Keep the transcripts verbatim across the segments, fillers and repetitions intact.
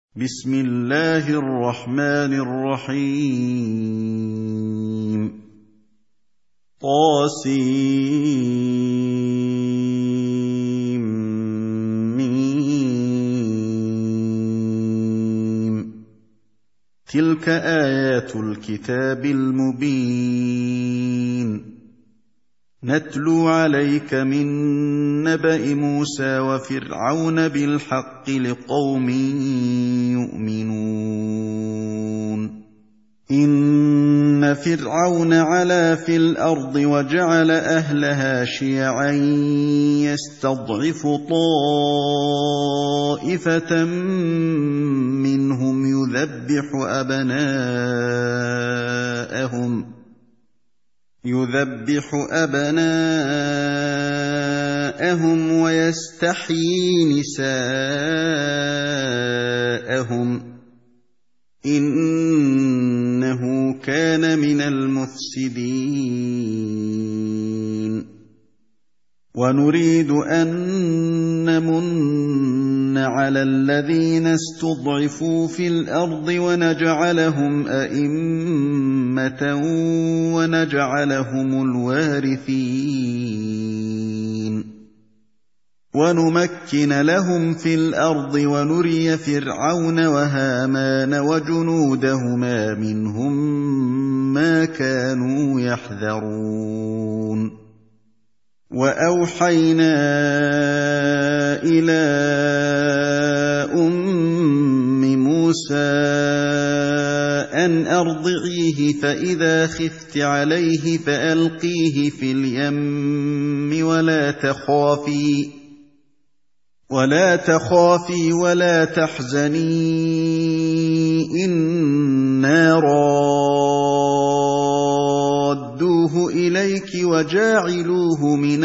بسم الله الرحمن الرحيم طاسيم تلك آيات الكتاب المبين نتلو عليك من نبأ موسى وفرعون بالحق لقوم يؤمنون إن فرعون علا في الأرض وجعل أهلها شيعا يستضعف طائفة منهم يذبح أبناءهم يذبح أبناءهم ويستحيي نساءهم إنه كان من المفسدين ونريد أن نمن على الذين استضعفوا في الأرض ونجعلهم أئمة ونجعلهم الوارثين ونمكن لهم في الأرض ونري فرعون وهامان وجنودهما منهم ما كانوا يحذرون وأوحينا إلى أم موسى أن أرضعيه فإذا خفت عليه فألقيه في اليم ولا تخافي ولا تخافي ولا تحزني إنا رادوه إليك وجاعلوه من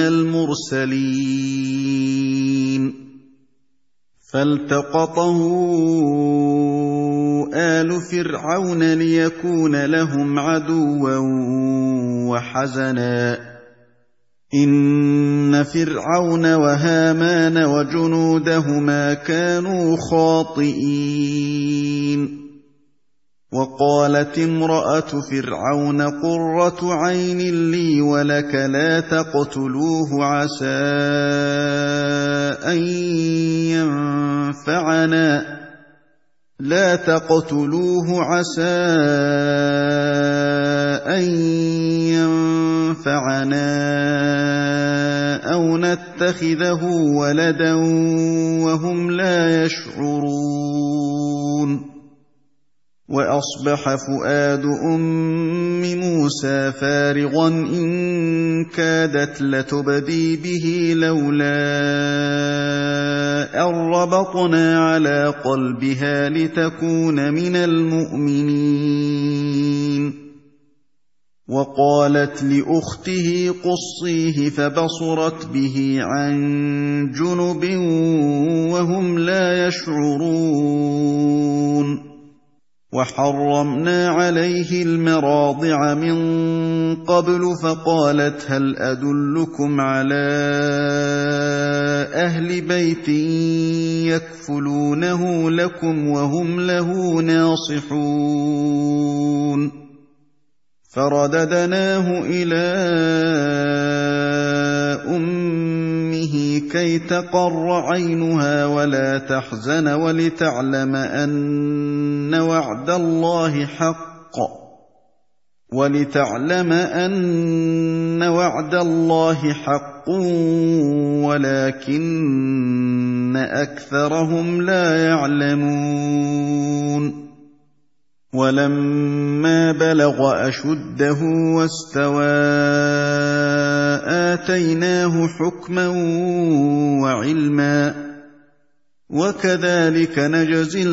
المرسلين فالتقطه آل فرعون ليكون لهم عدوا وحزنا إن فرعون وهامان وجنودهما كانوا خاطئين وقالت امرأة فرعون قرة عين لي ولك لا تقتلوه عسى أن ينفعنا لا تقتلوه عسى أن ينفعنا أو نتخذه ولدا وهم لا يشعرون وأصبح فؤاد أم موسى فارغا إن كادت لتبدي به لولا أن ربطنا على قلبها لتكون من المؤمنين وقالت لأخته قصيه فبصرت به عن جنب وهم لا يشعرون وحرمنا عليه المراضع من قبل فقالت هل أدلكم على أهل بيت يكفلونه لكم وهم له ناصحون فرددناه إلى أمه كي تقر عينها ولا تحزن ولتعلم أن وعد الله حق ولتعلم أن وعد الله حق ولكن أكثرهم لا يعلمون ولما بلغ أشده واستوى آتيناه حكما وعلما وكذلك نجزي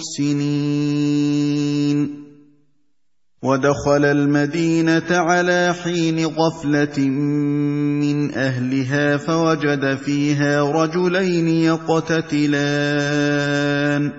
المحسنين ودخل المدينة على حين غفلة من أهلها فوجد فيها رجلين يقتتلان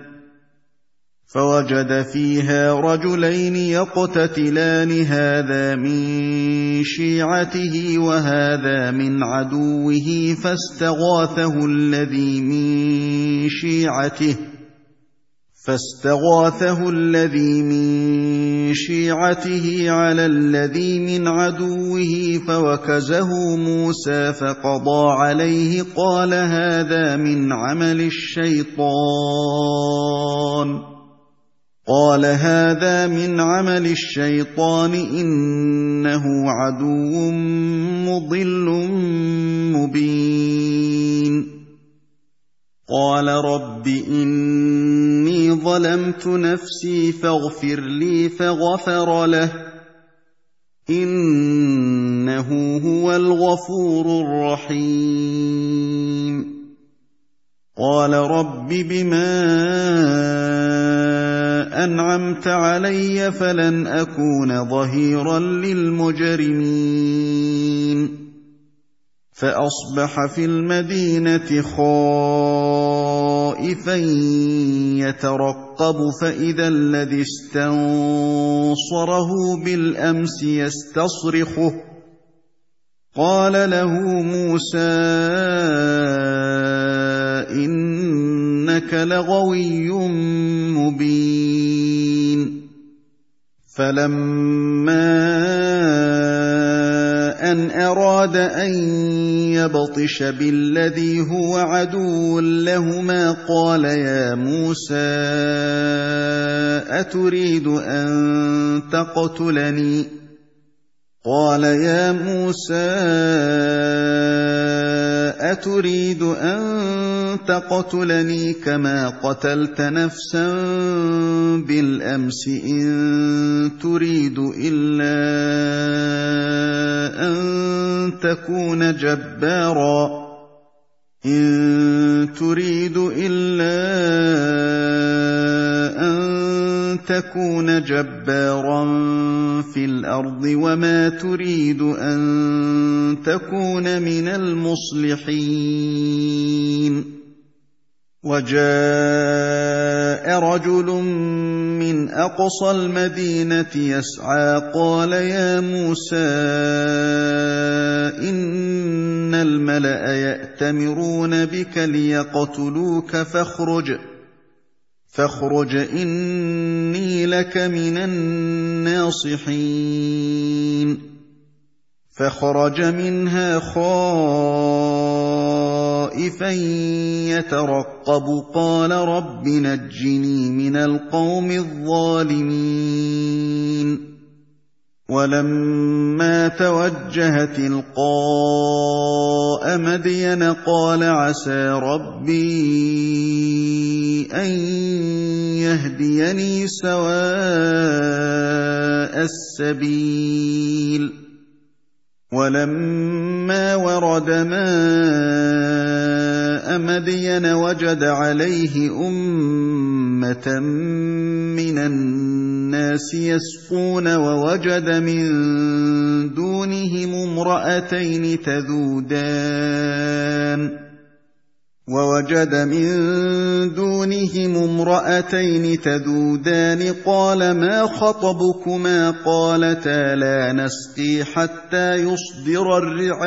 فوجد فيها رجلين يقتتلان هذا من شيعته وهذا من عدوه فاستغاثه الذي من شيعته فاستغاثه الذي من شيعته على الذي من عدوه فوكزه موسى فقضى عليه قال هذا من عمل الشيطان قال هذا من عمل الشيطان إنه عدو مضل مبين قال رب إني ظلمت نفسي فاغفر لي فغفر له إنه هو الغفور الرحيم قال رب بما أنعمت علي فلن أكون ظهيرا للمجرمين فأصبح في المدينة خائفا يترقب فإذا الذي استنصره بالأمس يستصرخه قال له موسى إنك لغوي مبين فلما أن أراد أن يبطش بالذي هو عدو لهما قال يا موسى أتريد أن تقتلني قال يا موسى أتريد أن تقتلني كما قتلت نفسا بالأمس إن تريد إلا أن تكون جبارا إن تريد إلا أن تكون جبارا في الأرض وما تريد أن تكون من المصلحين وجاء رجل من أقصى المدينة يسعى قال يا موسى إن الملأ يأتمرون بك ليقتلوك فاخرج فاخرج إني لك من الناصحين فخرج منها خائفا يترقب قال رب نجني من القوم الظالمين ولما توجه تلقاء مدين قال عسى ربي أن يهديني سواء السبيل ولما ورد ماء مدين وجد عليه أمة من الناس يسقون ووجد من دونهم امرأتين تذودان ووجد من دونهم امرأتين تذودان قال ما خطبكما قالتا لا نسقي حتى يصدر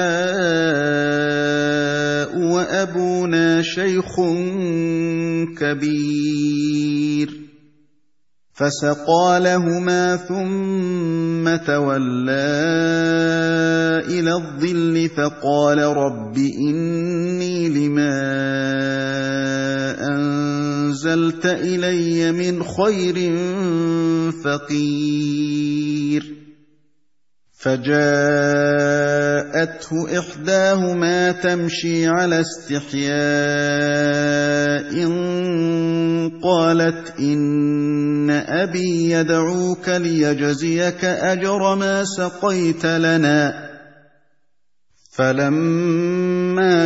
الرعاء وأبونا شيخ كبير فسقى لهما ثم تولى إلى الظل فقال رب إني لما أنزلت إلي من خير فقير فجاءته إحداهما تمشي على استحياء قالت إن أبي يدعوك ليجزيك أجر ما سقيت لنا فلما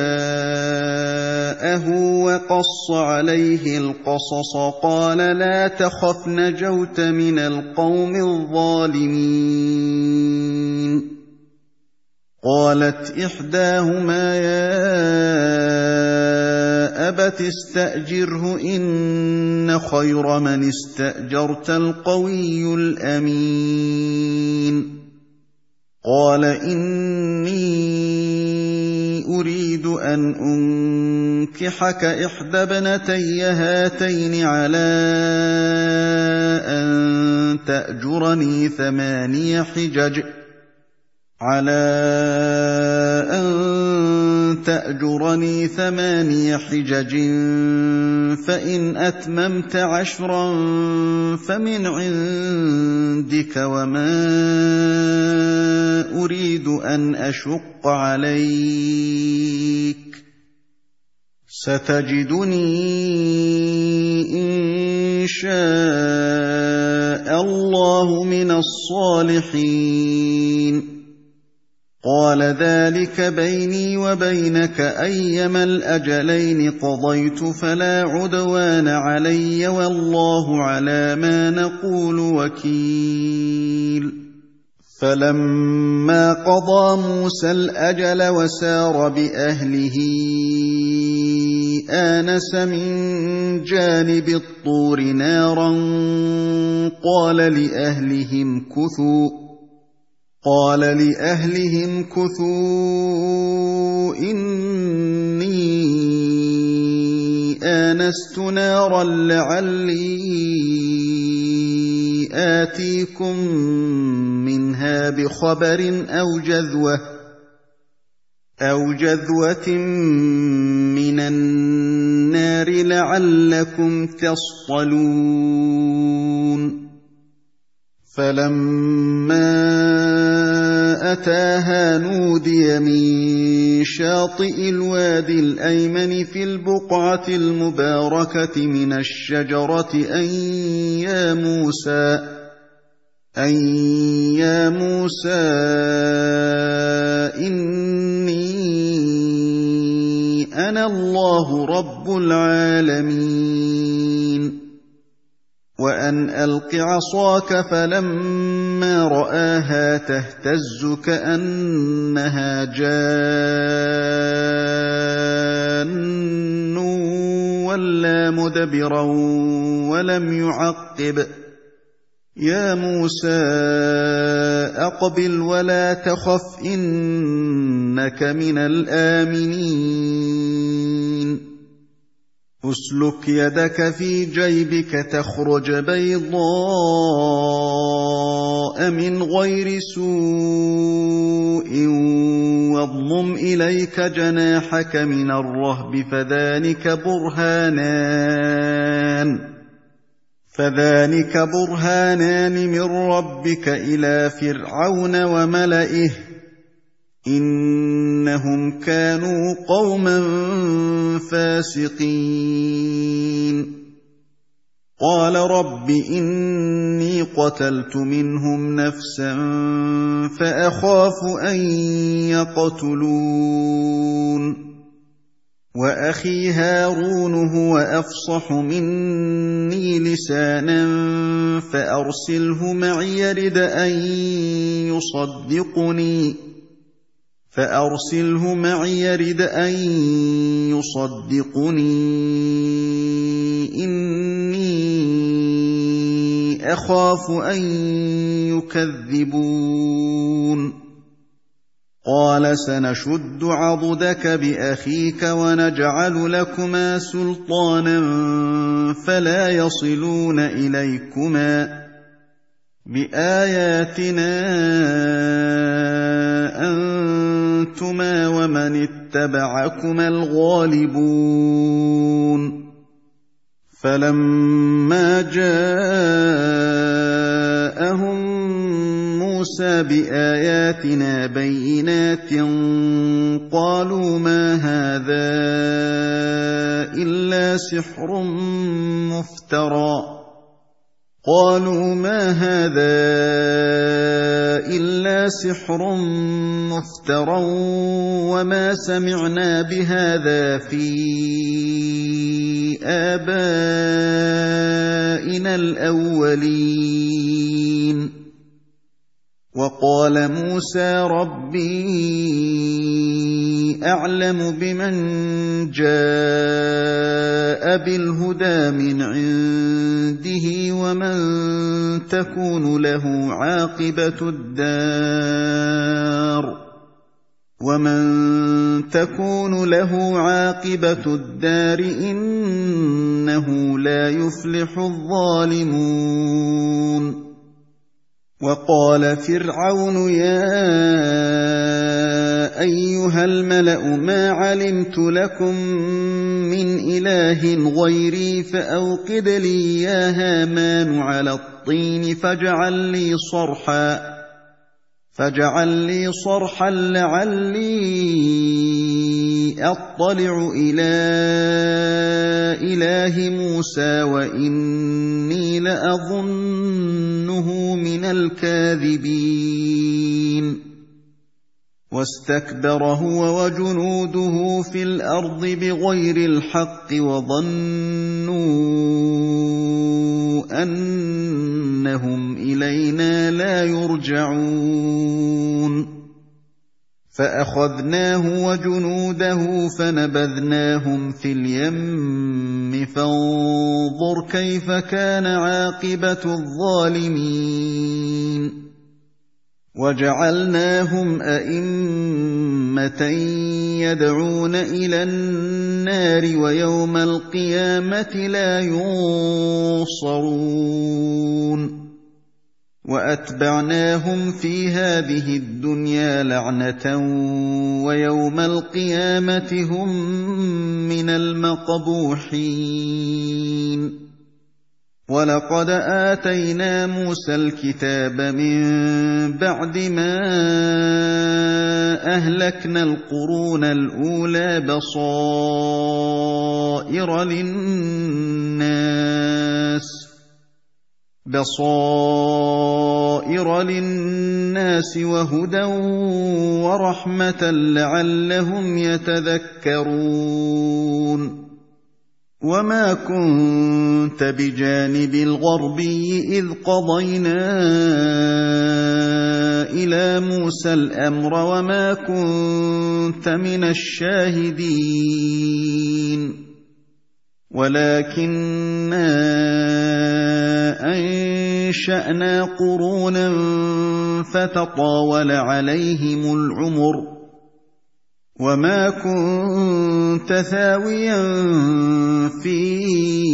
جاءه وقص عليه القصص قال لا تخف نجوت من القوم الظالمين قالت إحداهما يا أبت استأجره إن خير من استأجرت القوي الأمين قال إني أريد أن أنكحك إحدى ابنتي هاتين على أن تأجرني ثماني حجج على أن تأجرني ثماني حجج فإن أتممت عشرا فمن عندك وما أريد أن أشق عليك ستجدني إن شاء الله من الصالحين قال ذلك بيني وبينك أيما الأجلين قضيت فلا عدوان علي والله على ما نقول وكيل فلما قضى موسى الأجل وسار بأهله آنس من جانب الطور نارا قال لأهلهم كثوا قال لأهلهم كثوا إني آنست نارا لعلي آتيكم منها بخبر أو جذوة أو جذوة من النار لعلكم تصطلون فلما أتاها نودي من شاطئ الوادي الأيمن في البقعة المباركة من الشجرة أن يا موسى أن يا موسى إني أنا الله رب العالمين وأن ألق عصاك فلما رآها تهتز كأنها جان ولا مدبرا ولم يعقب يا موسى أقبل ولا تخف إنك من الآمنين أسلك يدك في جيبك تخرج بيضاء من غير سوء واضمم إليك جناحك من الرهب فذلك برهانان فذلك برهانان من ربك إلى فرعون وملئه إنهم كانوا قوما فاسقين قال رب إني قتلت منهم نفسا فأخاف أن يقتلون وأخي هارون هو أفصح مني لسانا فأرسله معي يرد أن يصدقني فأرسله معي يرد أن يصدقني إني أخاف أن يكذبون قال سنشد عضدك بأخيك ونجعل لكما سلطانا فلا يصلون إليكما بآياتنا أنتما ومن اتبعكما الغالبون فلما جاءهم موسى بآياتنا بينات قالوا ما هذا إلا سحر مفترى قالوا ما هذا إلا سحر مفترى وما سمعنا بهذا في آبائنا الأولين وقال موسى ربي أعلم بمن جاء بالهدى من عنده ومن تكون له عاقبة الدار ومن تكون له عاقبة الدار إنه لا يفلح الظالمون. وقال فرعون يا أيها الملأ ما علمت لكم من إله غيري فأوقد لي يا هامان على الطين فاجعل لي صرحا فاجعل لي صرحا لعلي أطلع إلى إله موسى وإني لأظنه من الكاذبين. واستكبر هو وجنوده في الأرض بغير الحق وظنوا أنهم إلينا لا يرجعون. فأخذناه وجنوده فنبذناهم في اليم فانظر كيف كان عاقبة الظالمين. وجعلناهم أئمة يدعون إلى النار ويوم القيامة لا ينصرون. وأتبعناهم في هذه الدنيا لعنة ويوم القيامة هم من المقبوحين. وَلَقَدْ آتَيْنَا مُوسَى الْكِتَابَ مِن بَعْدِ مَا أَهْلَكْنَا الْقُرُونَ الْأُولَىٰ بَصَائِرَ لِلنَّاسِ بَصَائِرَ لِلنَّاسِ وَهُدًى وَرَحْمَةً لَّعَلَّهُمْ يَتَذَكَّرُونَ. وَمَا كُنتَ بِجَانِبِ الْغَرْبِيِّ إِذْ قَضَيْنَا إِلَىٰ مُوسَى الْأَمْرَ وَمَا كُنتَ مِنَ الشَّاهِدِينَ وَلَٰكِنَّا أَنشَأْنَا قُرُونًا فَتَطَاوَلَ عَلَيْهِمُ الْعُمُرُ وَمَا كُنتَ ثَاوِيًا فِي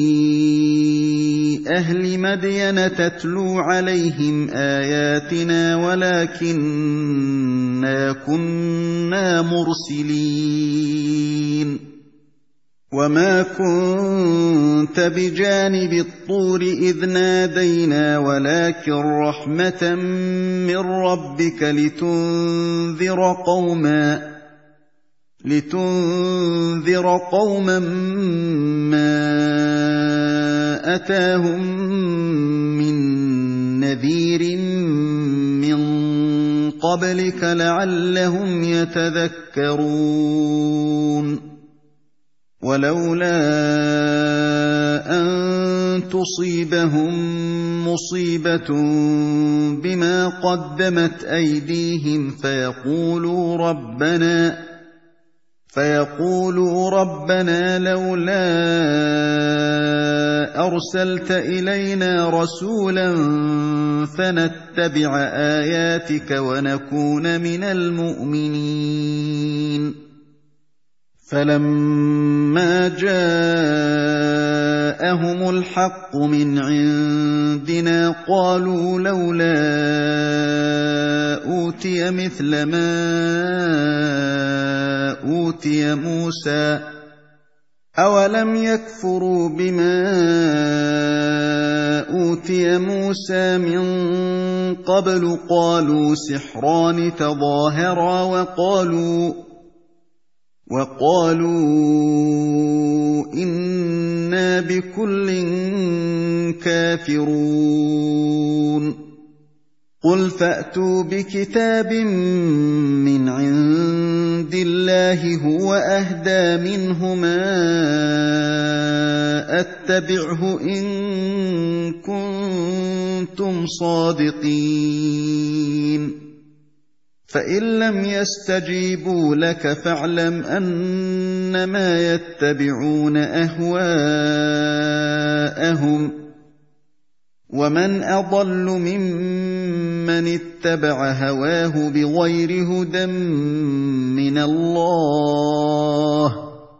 أَهْلِ مَدْيَنَ تَتْلُو عَلَيْهِمْ آيَاتِنَا وَلَٰكِنَّا كُنَّا مُرْسِلِينَ. وَمَا كُنتَ بِجَانِبِ الطُّورِ إِذْ نَادَيْنَا وَلَٰكِن رَّحْمَةً مِّن رَّبِّكَ لِتُنذِرَ قَوْمًا لِتُنذِرَ قَوْمًا مَّا أَتَاهُم مِّن نَّذِيرٍ مِّن قَبْلِكَ لَعَلَّهُمْ يَتَذَكَّرُونَ. وَلَوْلَا أَن تُصِيبَهُم مُّصِيبَةٌ بِمَا قَدَّمَتْ أَيْدِيهِمْ فَيَقُولُوا رَبَّنَا فيقولوا ربنا لولا أرسلت إلينا رسولا فنتبع آياتك ونكون من المؤمنين. فلما جاءهم الحق من عندنا قالوا لولا أوتي مثل ما أوتي موسى أولم يكفروا بما أوتي موسى من قبل قالوا سحران تظاهرا وقالوا وقالوا إنا بكل كافرون. قل فأتوا بكتاب من عند الله هو أهدى منهما أتبعه إن كنتم صادقين. فإن لم يستجيبوا لك فاعلم أنما يتبعون أهواءهم ومن أضل ممن مَّنِ اتَّبَعَ هَوَاهُ بِغَيْرِ هُدًى مِّنَ اللَّهِ ۚ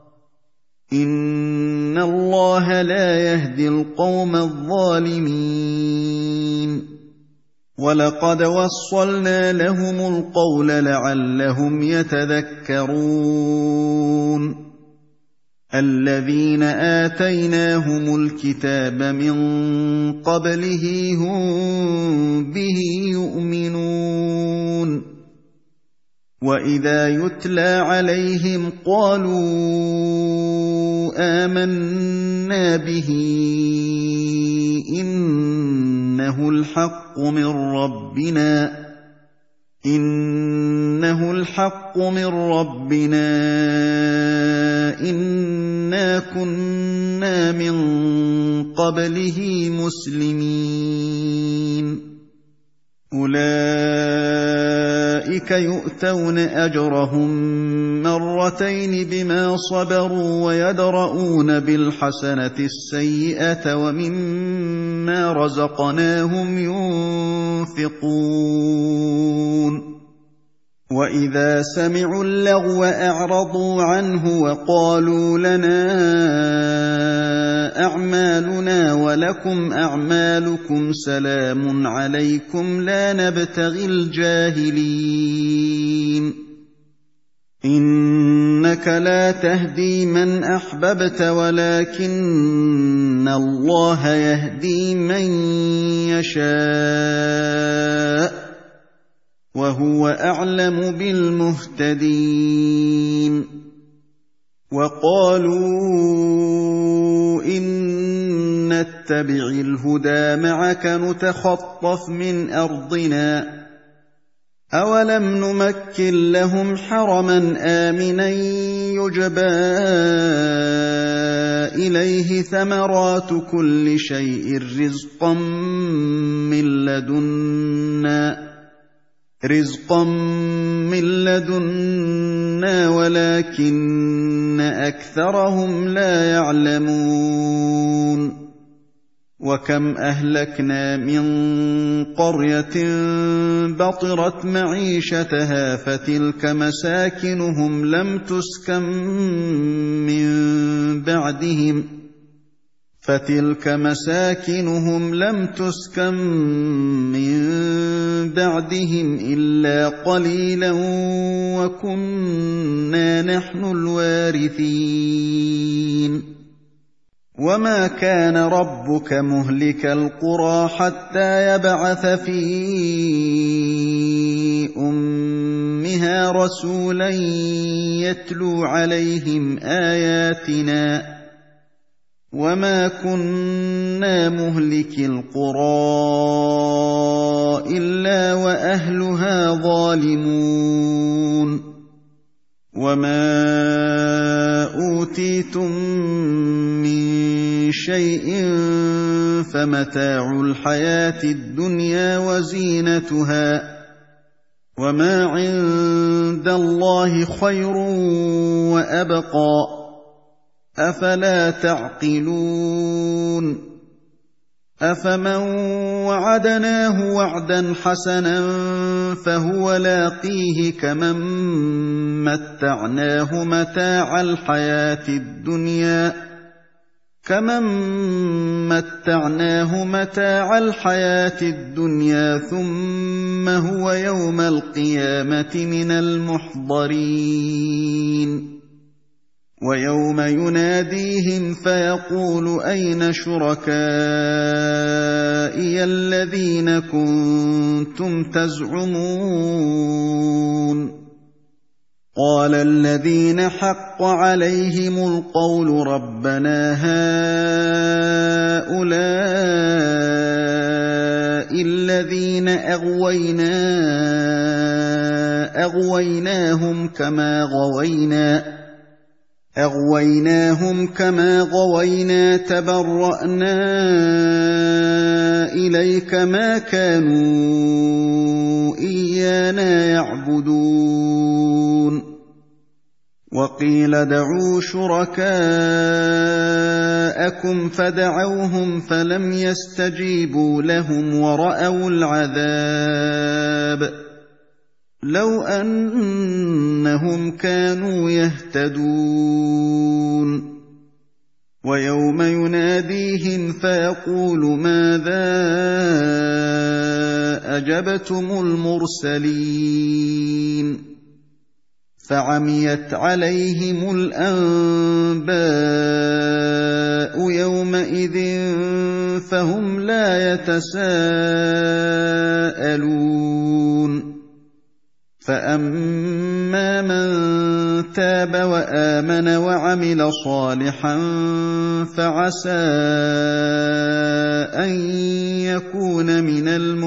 إِنَّ اللَّهَ لَا يَهْدِي الْقَوْمَ الظَّالِمِينَ وَلَقَدْ وَصَّلْنَا لَهُمُ الْقَوْلَ لَعَلَّهُمْ يَتَذَكَّرُونَ الَّذِينَ آتَيْنَاهُمُ الْكِتَابَ مِن قَبْلِهِ هُم بِهِ يُؤْمِنُونَ وَإِذَا يُتْلَىٰ عَلَيْهِمْ قَالُوا آمَنَّا بِهِ إِنَّهُ الْحَقُّ مِن رَّبِّنَا إِنَّهُ الْحَقُّ مِن رَّبِّنَا إِنَّا كُنَّا مِن قَبْلِهِ مُسْلِمِينَ أُولَٰئِكَ يُؤْتَوْنَ أَجْرَهُم مَّرَّتَيْنِ بِمَا صَبَرُوا وَيَدْرَءُونَ بِالْحَسَنَةِ السَّيِّئَةَ وَمِمَّا رَزَقْنَاهُمْ يُنفِقُونَ وَإِذَا سَمِعُوا اللَّغْوَ أَعْرَضُوا عَنْهُ وَقَالُوا لَنَا أَعْمَالُنَا وَلَكُمْ أَعْمَالُكُمْ سَلَامٌ عَلَيْكُمْ لَا نَبْتَغِي الْجَاهِلِينَ إِنَّكَ لَا تَهْدِي مَنْ أَحْبَبْتَ وَلَٰكِنَّ اللَّهَ يَهْدِي مَن يَشَاءُ ۚ وَهُوَ أَعْلَمُ بِالْمُهْتَدِينَ وَقَالُوا إِن نَّتَّبِعِ الْهُدَىٰ مَعَكَ نُتَخَطَّفْ مِنْ أَرْضِنَا ۚ أَوَلَمْ نُمَكِّن لَّهُمْ حَرَمًا آمِنًا يُجْبَىٰ إِلَيْهِ ثَمَرَاتُ كُلِّ شَيْءٍ رِّزْقًا مِّن لَّدُنَّا رِزْقًا مِّن لَّدُنَّا وَلَٰكِنَّ أَكْثَرَهُمْ لَا يَعْلَمُونَ وَكَمْ أَهْلَكْنَا مِن قَرْيَةٍ بَطِرَتْ مَعِيشَتَهَا فَتِلْكَ مَسَاكِنُهُمْ لَمْ تُسْكَن مِّن بَعْدِهِمْ فَتِلْكَ مَسَاكِنُهُمْ لَمْ تُسْكَن مِّن بَعْدِهِمْ إِلَّا قَلِيلًا وَكُنَّا نَحْنُ الْوَارِثِينَ وَمَا كَانَ رَبُّكَ مُهْلِكَ الْقُرَىٰ حَتَّىٰ يَبْعَثَ فِي أُمِّهَا رَسُولًا يَتْلُو عَلَيْهِمْ آيَاتِنَا ۚ وَمَا كُنَّا مُهْلِكِي الْقُرَىٰ إِلَّا وَأَهْلُهَا ظَالِمُونَ وَمَا أُوتِيتُم مِّن شَيْءٍ فَمَتَاعُ الْحَيَاةِ الدُّنْيَا وَزِينَتُهَا ۚ وَمَا عِندَ اللَّهِ خَيْرٌ وَأَبْقَىٰ ۚ أَفَلَا تَعْقِلُونَ أَفَمَن وَعَدْنَاهُ وَعْدًا حَسَنًا فَهُوَ لَاقِيهِ كَمَن مَّتَّعْنَاهُ مَتَاعَ الْحَيَاةِ الدُّنْيَا كَمَن مَّتَّعْنَاهُ مَتَاعَ الْحَيَاةِ الدُّنْيَا ثُمَّ هُوَ يَوْمَ الْقِيَامَةِ مِنَ الْمُحْضَرِينَ وَيَوْمَ يُنَادِيهِمْ فَيَقُولُ أَيْنَ شُرَكَائِيَ الَّذِينَ كُنتُمْ تَزْعُمُونَ قَالَ الَّذِينَ حَقَّ عَلَيْهِمُ الْقَوْلُ رَبَّنَا هَٰؤُلَاءِ الَّذِينَ أَغْوَيْنَا أَغْوَيْنَاهُمْ كَمَا غَوَيْنَا أَغْوَيْنَاهُمْ كَمَا غَوَيْنَا تَبَرَّأْنَا إِلَيْكَ مَا كَانُوا إِيَّانَا يَعْبُدُونَ وقيل ادعوا شركاءكم فدعوهم فلم يستجيبوا لهم ورأوا العذاب لو أنهم كانوا يهتدون ويوم يناديهم فيقول ماذا أجبتم المرسلين فعميت عليهم الأنباء يومئذ فهم لا يتساءلون فأما من تاب وآمن وعمل صالحا فعسى أن يكون من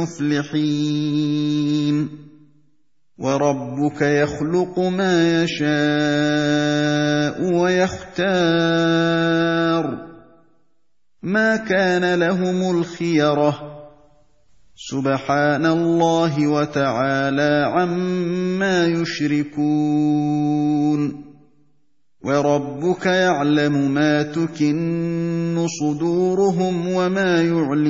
المفلحين وربك يخلق ما يشاء ويختار ما كان لهم الخيرة سبحان الله وتعالى عما يشركون وربك يعلم ما تكن صدورهم وما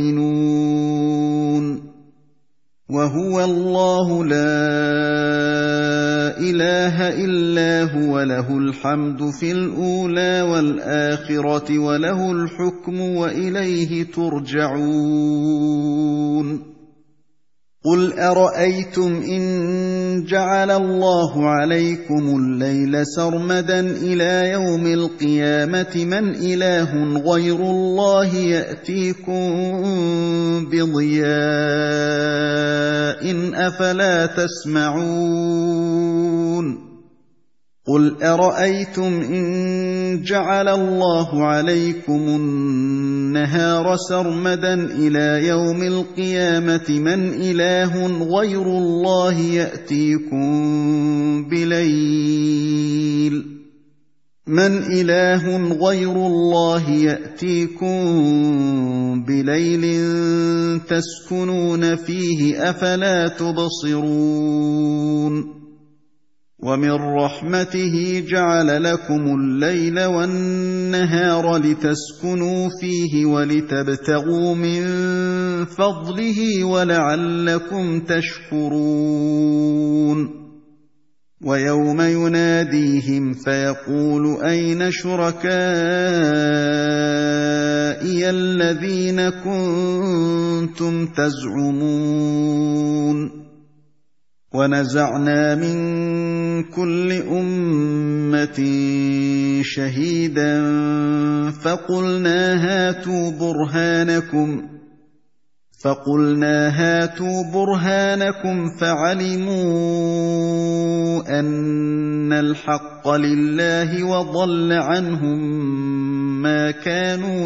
يعلنون وهو الله لا إله إلا هو له الحمد في الأولى والآخرة وله الحكم وإليه ترجعون قل أرأيتم إن جعل الله عليكم الليل سرمدا إلى يوم القيامة من إله غير الله يأتيكم بضياء أفلا تسمعون قل أرأيتم إن جعل الله عليكم النهار سرمدا إلى يوم القيامة من إله غير الله يأتيكم بليل من إله غير الله يأتيكم بليل تسكنون فيه أفلا تبصرون ومن رحمته جعل لكم الليل والنهار لتسكنوا فيه ولتبتغوا من فضله ولعلكم تشكرون ويوم يناديهم فيقول أين شركائي الذين كنتم تزعمون ونزعنا من كل أمة شهيدا فقلنا هاتوا برهانكم فقلنا هاتوا برهانكم فعلموا أن الحق لله وضل عنهم ما كانوا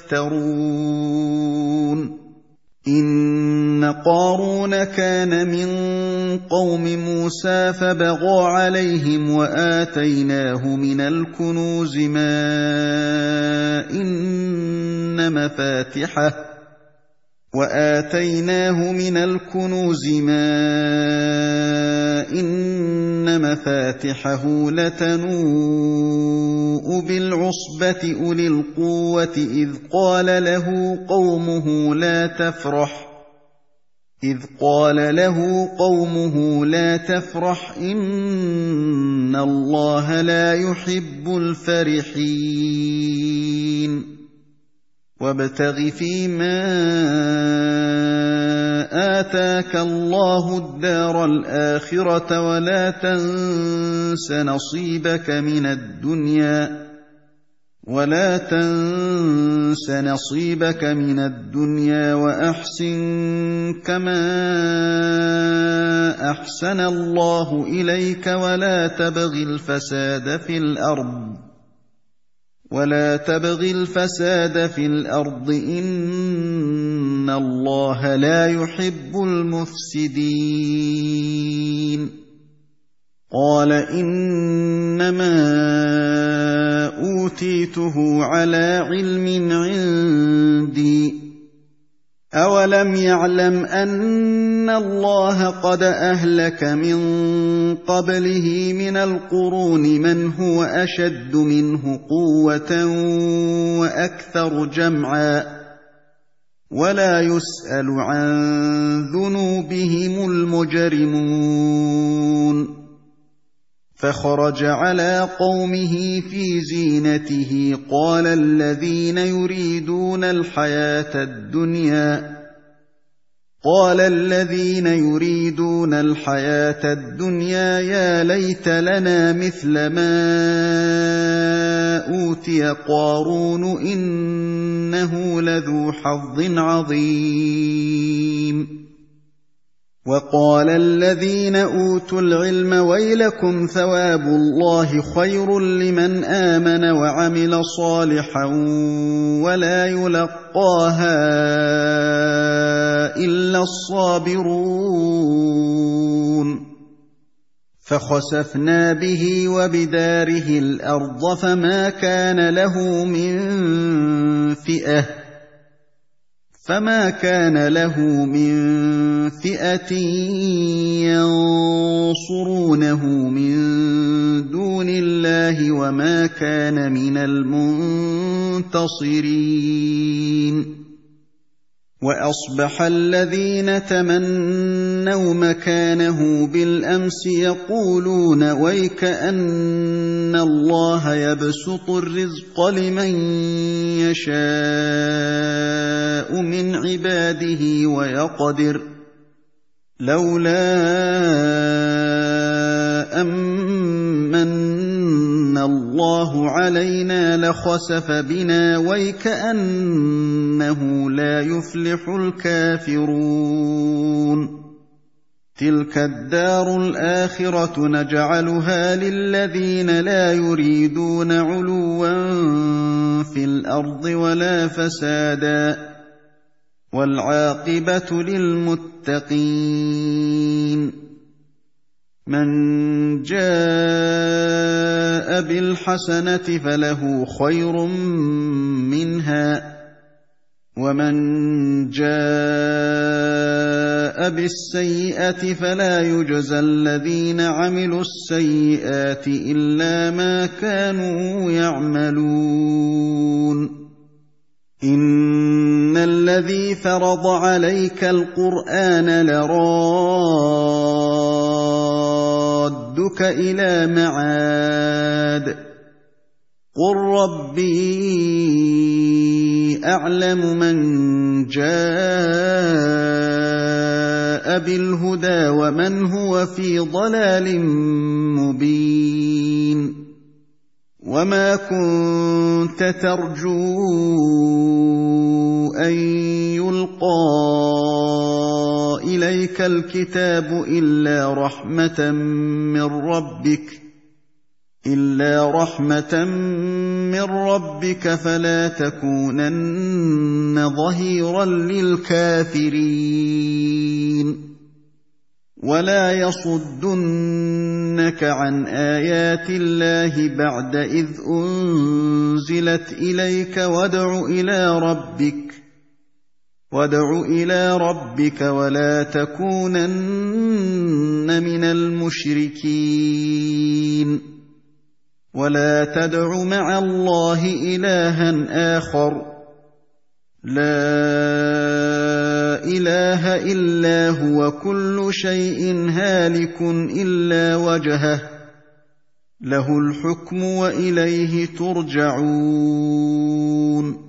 يفترون إن قارون كان من قوم موسى فبغى عليهم وآتيناه من الكنوز ما إن مفاتحه وآتيناه من الكنوز ما إن مفاتحه لتنوء بالعصبة أولي القوة إذ قال له قومه لا تفرح إذ قال له قومه لا تفرح إن الله لا يحب الفرحين وابتغ فيما آتاك الله الدار الآخرة ولا تنس نصيبك من الدنيا ولا تنس نصيبك من الدنيا وأحسن كما أحسن الله إليك ولا تبغ الفساد في الأرض ولا تبغ الفساد في الأرض إن الله لا يحب المفسدين قال إنما أوتيته على علم عندي أَوَلَمْ يَعْلَمْ أَنَّ اللَّهَ قَدْ أَهْلَكَ مِن قَبْلِهِ مِنَ الْقُرُونِ مَنْ هُوَ أَشَدُّ مِنْهُ قُوَّةً وَأَكْثَرُ جَمْعًا ۖ وَلَا يُسْأَلُ عَن ذُنُوبِهِمُ الْمُجْرِمُونَ فَخَرَجَ عَلَىٰ قَوْمِهِ فِي زِينَتِهِ قَالَ الَّذِينَ يُرِيدُونَ الْحَيَاةَ الدُّنْيَا قال الذين يريدون الحياة الدنيا يا ليت لنا مثل ما أوتي قارون إنه لذو حظ عظيم وقال الذين أوتوا العلم ويلكم ثواب الله خير لمن آمن وعمل صالحا ولا يلقاها إلا الصابرون فخسفنا به وبداره الأرض فما كان له من فئة فما كان له من فئة ينصرونه من دون الله وما كان من المنتصرين وأصبح الذين تمنوا مكانه بالأمس يقولون ويكأن الله يبسط الرزق لمن يشاء من عباده ويقدر لولا أمن الله علينا لخسف بنا ويكأنه لا يفلح الكافرون تلك الدار الآخرة نجعلها للذين لا يريدون علوا في الأرض ولا فسادا والعاقبة للمتقين من جاء بالحسنة فله خير منها ومن جاء بالسيئة فلا يجزى الذين عملوا السيئات إلا ما كانوا يعملون إن الذي فرض عليك القرآن لرادك إلى معاد قل ربي أعلم من جاء بالهدى ومن هو في ضلال مبين وما كنت ترجو أن يلقى إليك الكتاب إلا رحمة من ربك إلا رحمة من ربك فلا تكونن ظهيرا للكافرين ولا يصدنك عن آيات الله بعد إذ أنزلت إليك وادع إلى ربك وادع إلى ربك ولا تكونن من المشركين ولا تدع مع الله إلها آخر لا إله إلا هو كل شيء هالك إلا وجهه له الحكم وإليه ترجعون